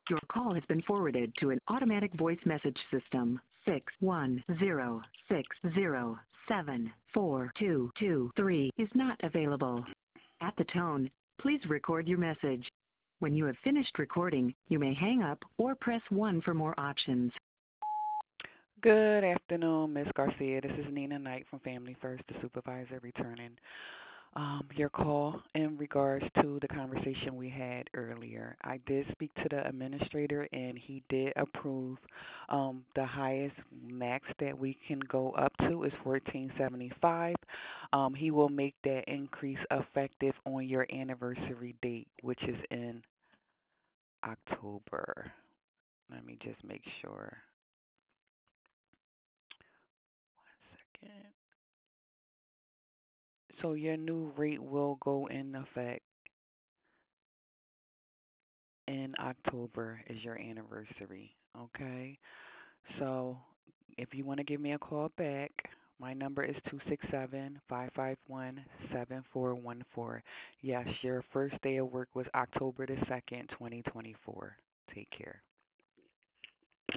Your call has been forwarded to an automatic voice message system. 61060742223 is not available. At the tone, please record your message. When you have finished recording, you may hang up or press 1 for more options. Good afternoon, Ms. Garcia. This is Nina Knight from Family First, the supervisor, returning your call in regards to the conversation we had earlier. I did speak to the administrator, and he did approve the highest max that we can go up to is $14.75. He will make that increase effective on your anniversary date, which is in October. Let me just make sure. 1 second. So your new rate will go in effect in October is your anniversary, okay? So if you want to give me a call back, my number is 267-551-7414. Yes, your first day of work was October the 2nd, 2024. Take care.